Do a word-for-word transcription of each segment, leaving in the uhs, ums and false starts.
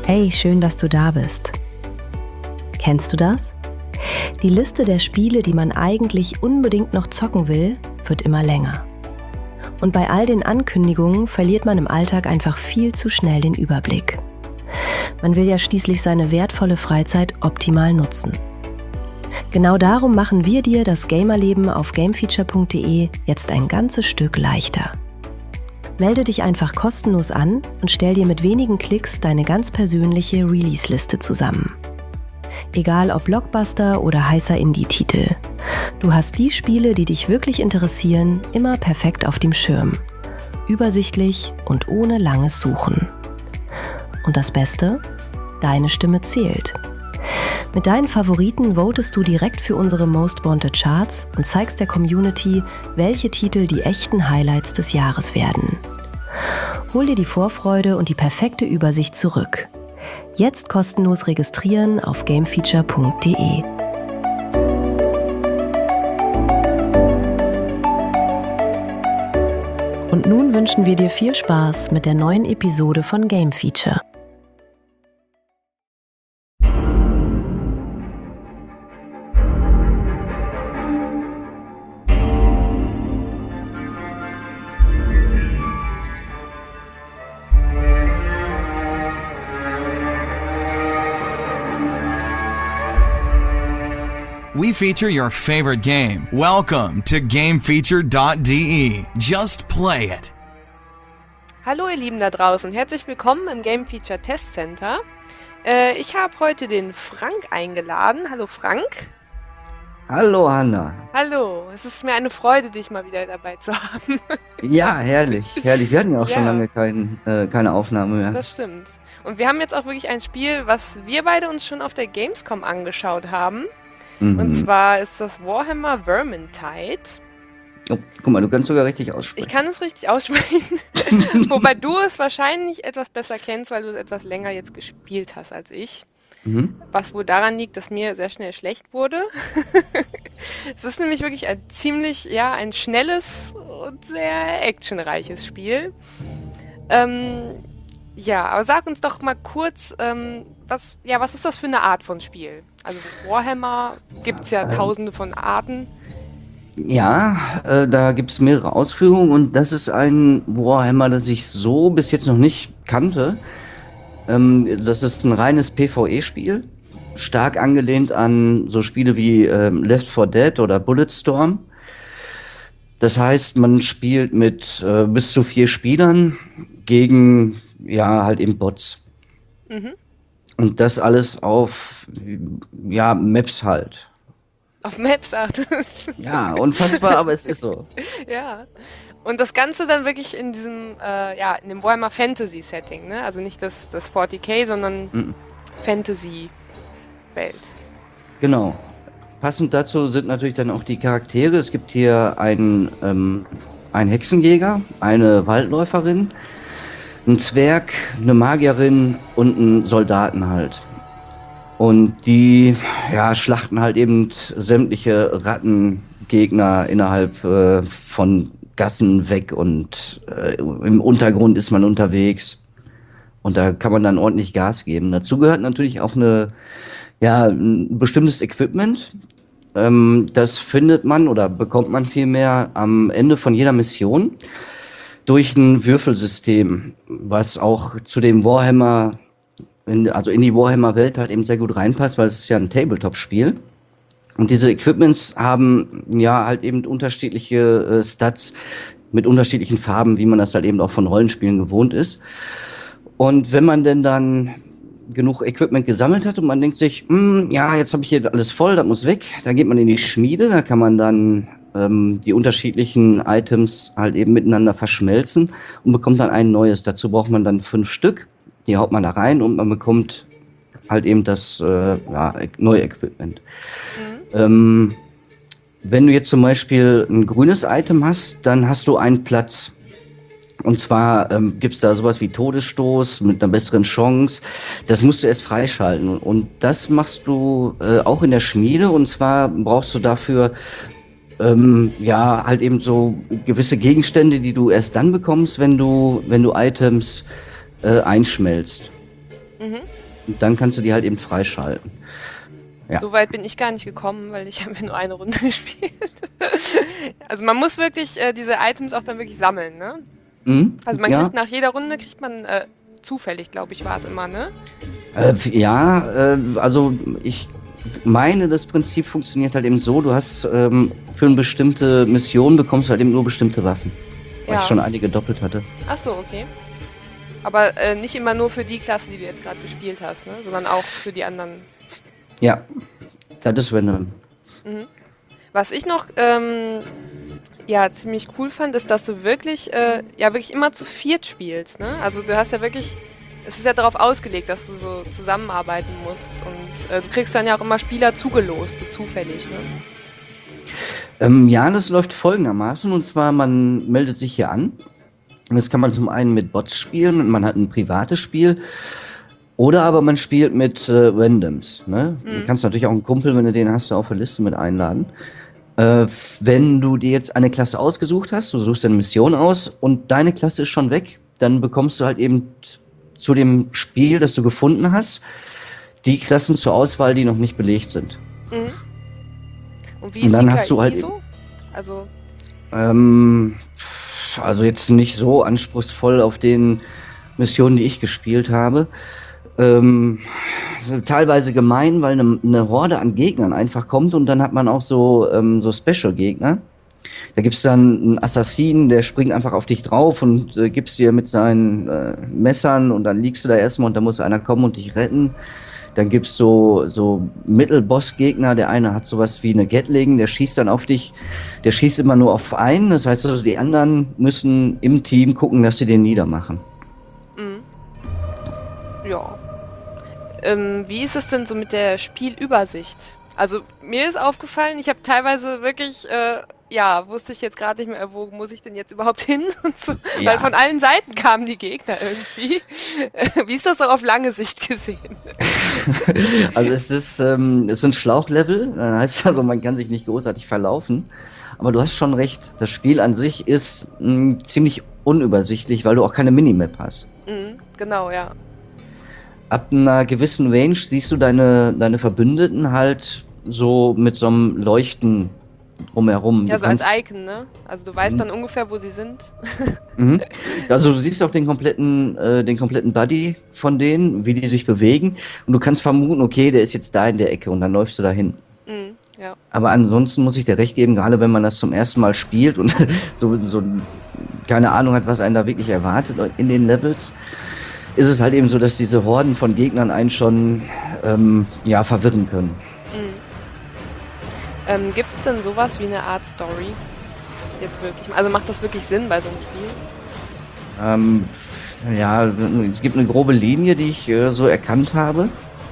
Hey, schön, dass du da bist. Kennst du das? Die Liste der Spiele, die man eigentlich unbedingt noch zocken will, wird immer länger. Und bei all den Ankündigungen verliert man im Alltag einfach viel zu schnell den Überblick. Man will ja schließlich seine wertvolle Freizeit optimal nutzen. Genau darum machen wir dir das Gamerleben auf gamefeature punkt de jetzt ein ganzes Stück leichter. Melde dich einfach kostenlos an und stell dir mit wenigen Klicks deine ganz persönliche Release-Liste zusammen. Egal ob Blockbuster oder heißer Indie-Titel. Du hast die Spiele, die dich wirklich interessieren, immer perfekt auf dem Schirm. Übersichtlich und ohne langes Suchen. Und das Beste? Deine Stimme zählt. Mit deinen Favoriten votest du direkt für unsere Most Wanted Charts und zeigst der Community, welche Titel die echten Highlights des Jahres werden. Hol dir die Vorfreude und die perfekte Übersicht zurück. Jetzt kostenlos registrieren auf gamefeature punkt de. Und nun wünschen wir dir viel Spaß mit der neuen Episode von Game Feature. We feature your favorite game. Welcome to gamefeature dot de. Just play it. Hallo ihr Lieben da draußen, herzlich willkommen im Game Feature Test Center. Äh, ich habe heute den Frank eingeladen. Hallo Frank. Hallo Hanna. Hallo, es ist mir eine Freude, dich mal wieder dabei zu haben. Ja, herrlich, herrlich. Wir hatten ja auch Ja. schon lange kein, äh, keine Aufnahme mehr. Das stimmt. Und wir haben jetzt auch wirklich ein Spiel, was wir beide uns schon auf der Gamescom angeschaut haben. Mhm. Und zwar ist das Warhammer Vermintide. Oh, guck mal, du kannst sogar richtig aussprechen. Ich kann es richtig aussprechen, wobei du es wahrscheinlich etwas besser kennst, weil du es etwas länger jetzt gespielt hast als ich. Mhm. Was wohl daran liegt, dass mir sehr schnell schlecht wurde. Es ist nämlich wirklich ein ziemlich, ja, ein schnelles und sehr actionreiches Spiel. Ähm, ja, aber sag uns doch mal kurz, ähm, was, ja, was ist das für eine Art von Spiel? Also Warhammer gibt es ja Ähm. tausende von Arten. Ja, äh, da gibt es mehrere Ausführungen und das ist ein Warhammer, das ich so bis jetzt noch nicht kannte. Ähm, das ist ein reines PvE-Spiel, stark angelehnt an so Spiele wie ähm, Left four Dead oder Bulletstorm. Das heißt, man spielt mit äh, bis zu vier Spielern gegen, ja, halt eben Bots. Mhm. Und das alles auf, ja, Maps halt. Auf Maps acht. Ja, unfassbar, aber es ist so. Ja. Und das Ganze dann wirklich in diesem, äh, ja, in dem Warhammer Fantasy Setting, ne? Also nicht das, das vierzig K, sondern Mhm. Fantasy Welt. Genau. Passend dazu sind natürlich dann auch die Charaktere. Es gibt hier einen, ähm, einen Hexenjäger, eine Waldläuferin, einen Zwerg, eine Magierin und einen Soldaten halt. Und die, ja, schlachten halt eben sämtliche Rattengegner innerhalb äh, von Gassen weg und äh, im Untergrund ist man unterwegs. Und da kann man dann ordentlich Gas geben. Dazu gehört natürlich auch eine, ja, ein bestimmtes Equipment. Ähm, das findet man oder bekommt man vielmehr am Ende von jeder Mission durch ein Würfelsystem, was auch zu dem Warhammer, in, also in die Warhammer-Welt halt eben sehr gut reinpasst, weil es ist ja ein Tabletop-Spiel. Und diese Equipments haben ja halt eben unterschiedliche äh, Stats mit unterschiedlichen Farben, wie man das halt eben auch von Rollenspielen gewohnt ist. Und wenn man denn dann genug Equipment gesammelt hat und man denkt sich, hm, ja, jetzt habe ich hier alles voll, das muss weg, dann geht man in die Schmiede, da kann man dann ähm, die unterschiedlichen Items halt eben miteinander verschmelzen und bekommt dann ein neues. Dazu braucht man dann fünf Stück, die haut man da rein und man bekommt halt eben das äh, ja, neue Equipment. Mhm. Ähm, wenn du jetzt zum Beispiel ein grünes Item hast, dann hast du einen Platz. Und zwar ähm, gibt es da sowas wie Todesstoß mit einer besseren Chance. Das musst du erst freischalten. Und das machst du äh, auch in der Schmiede. Und zwar brauchst du dafür ähm, ja halt eben so gewisse Gegenstände, die du erst dann bekommst, wenn du, wenn du Items äh, einschmelzt. Mhm. Und dann kannst du die halt eben freischalten. Ja. So weit bin ich gar nicht gekommen, weil ich habe nur eine Runde gespielt. Also man muss wirklich äh, diese Items auch dann wirklich sammeln, ne? Mhm. Also man ja. kriegt nach jeder Runde, kriegt man äh, zufällig, glaube ich, war es immer, ne? Äh, ja, äh, also ich meine, das Prinzip funktioniert halt eben so, du hast ähm, für eine bestimmte Mission bekommst du halt eben nur bestimmte Waffen. Weil Ja. ich schon einige doppelt hatte. Ach so, okay. Aber äh, nicht immer nur für die Klasse, die du jetzt gerade gespielt hast, ne? Sondern auch für die anderen. Ja, das ist random. Mhm. Was ich noch ähm, ja, ziemlich cool fand, ist, dass du wirklich, äh, ja, wirklich immer zu viert spielst, ne? Also du hast ja wirklich, es ist ja darauf ausgelegt, dass du so zusammenarbeiten musst und äh, du kriegst dann ja auch immer Spieler zugelost, so zufällig, ne? Ähm, ja, das läuft folgendermaßen, und zwar man meldet sich hier an. Das kann man zum einen mit Bots spielen, man hat ein privates Spiel. Oder aber man spielt mit äh, Randoms. Ne? Mhm. Du kannst natürlich auch einen Kumpel, wenn du den hast, auf der Liste mit einladen. Äh, wenn du dir jetzt eine Klasse ausgesucht hast, du suchst eine Mission aus und deine Klasse ist schon weg, dann bekommst du halt eben zu dem Spiel, das du gefunden hast, die Klassen zur Auswahl, die noch nicht belegt sind. Mhm. Und wie Und ist dann die hast K I du halt so? Also, Ähm, also jetzt nicht so anspruchsvoll auf den Missionen, die ich gespielt habe. Ähm, teilweise gemein, weil eine, eine Horde an Gegnern einfach kommt und dann hat man auch so, ähm, so Special-Gegner. Da gibt's dann einen Assassinen, der springt einfach auf dich drauf und äh, gibst dir mit seinen äh, Messern und dann liegst du da erstmal und dann muss einer kommen und dich retten. Dann gibt's so, so Mittelboss-Gegner, der eine hat sowas wie eine Gatling, der schießt dann auf dich, der schießt immer nur auf einen, das heißt also, die anderen müssen im Team gucken, dass sie den niedermachen. mhm. Ja. Ähm, wie ist es denn so mit der Spielübersicht? Also mir ist aufgefallen, ich habe teilweise wirklich, äh, ja, wusste ich jetzt gerade nicht mehr, wo muss ich denn jetzt überhaupt hin? Und so, Ja. Weil von allen Seiten kamen die Gegner irgendwie. Wie ist das so auf lange Sicht gesehen? Also es ist, ähm, es sind Schlauchlevel, das heißt also, man kann sich nicht großartig verlaufen. Aber du hast schon recht, das Spiel an sich ist mh, ziemlich unübersichtlich, weil du auch keine Minimap hast. Mhm, genau, ja. Ab einer gewissen Range siehst du deine, deine Verbündeten halt so mit so einem Leuchten drumherum. Ja, Du so als kannst- Icon, ne? Also du weißt dann ungefähr, wo sie sind. Mhm. Also du siehst auch den kompletten, äh, den kompletten Buddy von denen, wie die sich bewegen. Und du kannst vermuten, okay, der ist jetzt da in der Ecke und dann läufst du dahin. Mhm, ja. Aber ansonsten muss ich dir recht geben, gerade wenn man das zum ersten Mal spielt und so, so keine Ahnung hat, was einen da wirklich erwartet in den Levels, ist es halt eben so, dass diese Horden von Gegnern einen schon ähm, ja, verwirren können. Mhm. Ähm, Gibt es denn sowas wie eine Art Story? Jetzt wirklich. Also macht das wirklich Sinn bei so einem Spiel? Ähm, ja, es gibt eine grobe Linie, die ich äh, so erkannt habe.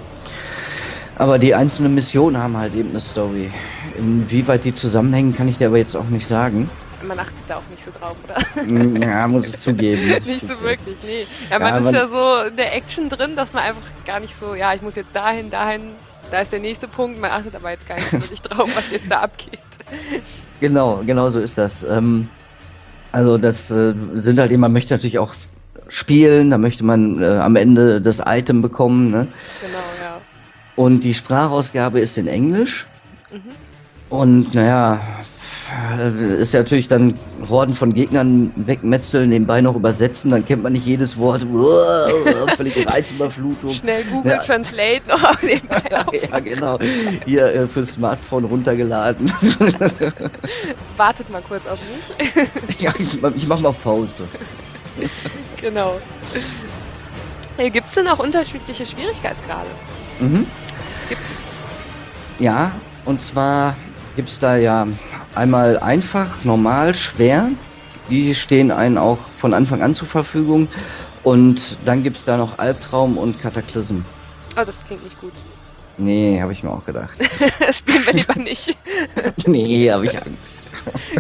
Aber die einzelnen Missionen haben halt eben eine Story. Inwieweit die zusammenhängen, kann ich dir aber jetzt auch nicht sagen. Man achtet da auch nicht so drauf, oder? Ja, muss ich zugeben. Muss ich Nicht so zugeben. wirklich, nee. Ja, man Ja, ist man- ja so in der Action drin, dass man einfach gar nicht so, ja, ich muss jetzt dahin, dahin, da ist der nächste Punkt, man achtet aber jetzt gar nicht so wirklich drauf, was jetzt da abgeht. Genau, genau so ist das. Ähm, also das äh, sind halt eben, man möchte natürlich auch spielen, da möchte man äh, am Ende das Item bekommen, ne? Genau, ja. Und die Sprachausgabe ist in Englisch. Mhm. Und naja, äh, ist ja natürlich dann Horden von Gegnern wegmetzeln, nebenbei noch übersetzen, dann kennt man nicht jedes Wort. Völlige Reizüberflutung. Schnell Google Ja. Translate noch nebenbei auf. Ja, genau. Hier äh, fürs Smartphone runtergeladen. Wartet mal kurz auf mich. Ja, ich, ich mach mal auf Pause. Genau. Gibt es denn auch unterschiedliche Schwierigkeitsgrade? Mhm. Gibt es? Ja, und zwar gibt's da ja einmal einfach, normal, schwer. Die stehen einen auch von Anfang an zur Verfügung. Und dann gibt's da noch Albtraum und Kataklysm. Oh, das klingt nicht gut. Nee, habe ich mir auch gedacht. Das spielen wir lieber nicht. Nee, habe ich Angst.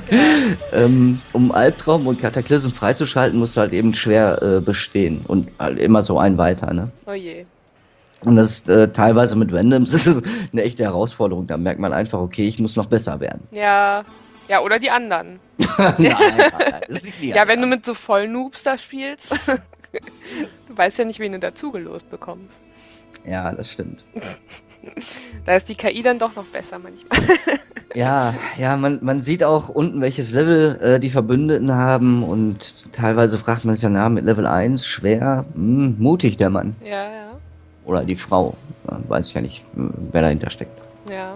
ähm, um Albtraum und Kataklysm freizuschalten, musst du halt eben schwer äh, bestehen. Und halt immer so ein weiter, ne? Oh je. Und das ist äh, teilweise mit Randoms das ist eine echte Herausforderung. Da merkt man einfach, okay, ich muss noch besser werden. Ja. Ja, oder die anderen. nein, nein, das ist nicht Ja, wenn du mit so Vollnoobs da spielst. Du weißt ja nicht, wen du dazugelost bekommst. Ja, das stimmt. Da ist die K I dann doch noch besser manchmal. Ja, ja, man, man sieht auch unten, welches Level äh, die Verbündeten haben und teilweise fragt man sich dann, ja, mit Level eins, schwer, hm, mutig der Mann. Ja, ja, Oder die Frau. Ja, weiß ich ja nicht, wer dahinter steckt. ja.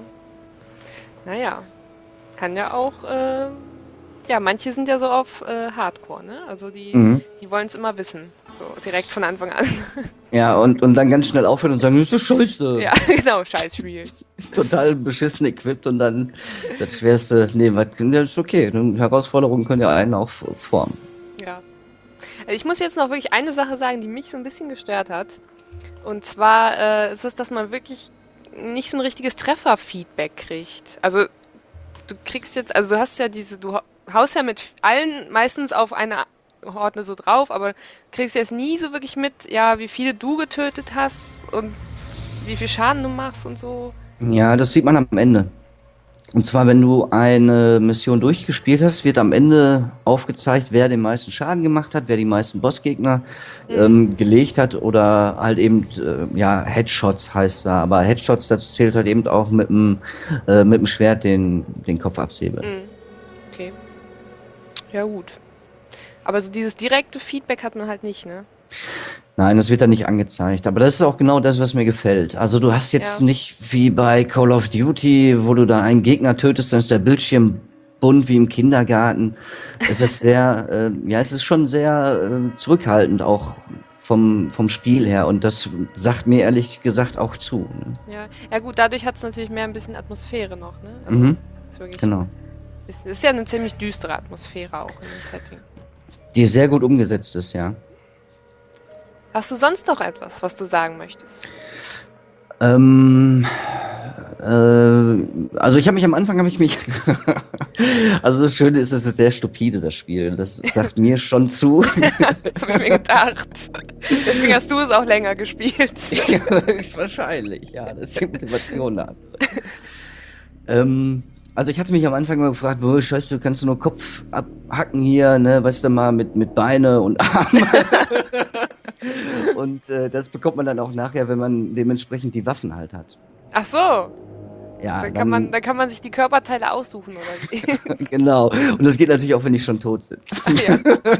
Naja, kann ja auch, äh, ja, manche sind ja so auf äh, Hardcore, ne? Also die, Mhm. die wollen es immer wissen, so direkt von Anfang an. Ja, und, und dann ganz schnell aufhören und sagen, das ist scheiße. Ja, genau, scheiß Spiel. Total beschissen equipped und dann das Schwerste, nee, was, das ist okay. Herausforderungen können ja einen auch formen. Ja. Also ich muss jetzt noch wirklich eine Sache sagen, die mich so ein bisschen gestört hat. Und zwar äh, ist es, dass man wirklich nicht so ein richtiges Trefferfeedback kriegt. Also du kriegst jetzt, also du hast ja diese, du haust ja mit allen meistens auf eine Ordner so drauf, aber du kriegst jetzt nie so wirklich mit, ja, wie viele du getötet hast und wie viel Schaden du machst und so. Ja, das sieht man am Ende. Und zwar, wenn du eine Mission durchgespielt hast, wird am Ende aufgezeigt, wer den meisten Schaden gemacht hat, wer die meisten Bossgegner Mhm. ähm, gelegt hat oder halt eben, äh, ja, Headshots heißt da. Aber Headshots, das zählt halt eben auch mit dem, äh, mit dem Schwert den, den Kopf absäbeln. Mhm. Okay. Ja, gut. Aber so dieses direkte Feedback hat man halt nicht, ne? Nein, das wird dann nicht angezeigt. Aber das ist auch genau das, was mir gefällt. Also du hast jetzt Ja. nicht wie bei Call of Duty, wo du da einen Gegner tötest, dann ist der Bildschirm bunt wie im Kindergarten. Es ist sehr, äh, ja, es ist schon sehr äh, zurückhaltend auch vom, vom Spiel her. Und das sagt mir ehrlich gesagt auch zu. Ne? Ja, ja gut, dadurch hat es natürlich mehr ein bisschen Atmosphäre noch, ne? Also Mhm, ist wirklich genau. bisschen, ist ja eine ziemlich düstere Atmosphäre auch in dem Setting. Die sehr gut umgesetzt ist, ja. Hast du sonst noch etwas, was du sagen möchtest? Ähm, äh, also ich habe mich am Anfang habe ich mich also das Schöne ist, es ist sehr stupide, das Spiel. Das sagt mir schon zu. Das habe ich mir gedacht. Deswegen hast du es auch länger gespielt. Wahrscheinlich, ja, das ist die Motivation da. ähm, also ich hatte mich am Anfang immer gefragt, boah, scheiße, kannst du nur Kopf abhacken hier, ne, weißt du mal, mit, mit Beine und Arme. Und äh, das bekommt man dann auch nachher, wenn man dementsprechend die Waffen halt hat. Ach so, Ja, da kann dann, man, da kann man sich die Körperteile aussuchen, oder wie? genau. Und das geht natürlich auch, wenn die schon tot sind. Ach ja.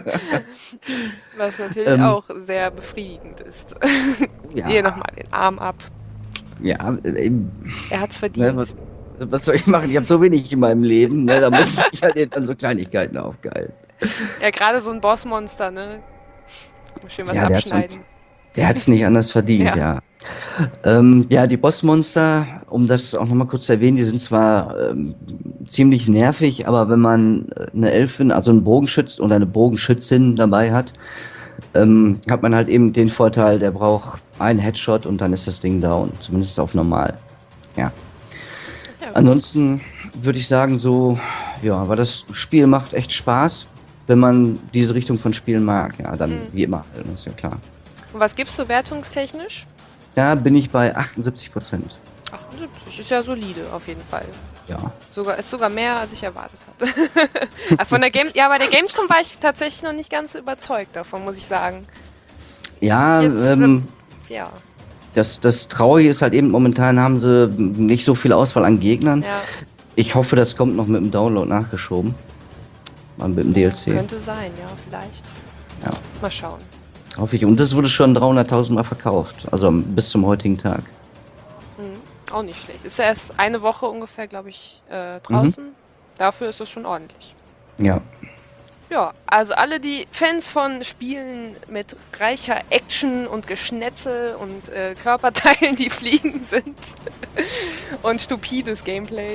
Was natürlich Ähm. auch sehr befriedigend ist. Ja. Hier nochmal den Arm ab. Ja, äh, Er hat's ne, verdient. was, was soll ich machen? Ich habe so wenig in meinem Leben, ne? Da muss ich halt jetzt an so Kleinigkeiten aufgeilen. Ja, gerade so ein Bossmonster, ne? Schön was Ja, der hat's abschneiden. Der hat's nicht anders verdient, Ja. ja. Ähm, ja, die Bossmonster, um das auch nochmal kurz zu erwähnen, die sind zwar ähm, ziemlich nervig, aber wenn man eine Elfin, also einen Bogenschütz oder eine Bogenschützin dabei hat, ähm, hat man halt eben den Vorteil, der braucht einen Headshot und dann ist das Ding down, zumindest auf normal. Ja. Ja, Ansonsten würde ich sagen, so, ja, aber das Spiel macht echt Spaß, wenn man diese Richtung von Spielen mag. Ja, dann Mhm. wie immer, das ist ja klar. Und was gibst du wertungstechnisch? Da bin ich bei achtundsiebzig Prozent. achtundsiebzig ist ja solide, auf jeden Fall. Ja. Sogar, ist sogar mehr, als ich erwartet hatte. Ah, Von der Game, ja, bei der Gamescom war ich tatsächlich noch nicht ganz so überzeugt davon, muss ich sagen. Ja, Jetzt, ähm, Ja, das, das Traurige ist halt eben, momentan haben sie nicht so viel Auswahl an Gegnern. ja, Ich hoffe, das kommt noch mit dem Download nachgeschoben. Mal mit dem D L C. könnte sein, ja, vielleicht. Ja, Mal schauen. hoffe ich. Und das wurde schon dreihunderttausend Mal verkauft. Also bis zum heutigen Tag. Mhm. Auch nicht schlecht. Ist ja erst eine Woche ungefähr, glaube ich, äh, draußen. Dafür ist es schon ordentlich. Ja. Ja, also alle die Fans von Spielen mit reicher Action und Geschnetzel und äh, Körperteilen, die fliegen sind und stupides Gameplay,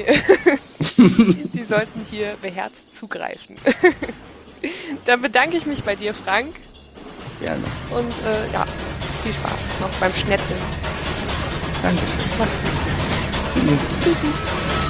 die sollten hier beherzt zugreifen. Dann bedanke ich mich bei dir, Frank, Gerne. und äh, ja, viel Spaß noch beim Schnetzeln. Dankeschön. Mach's gut. Tschüssi.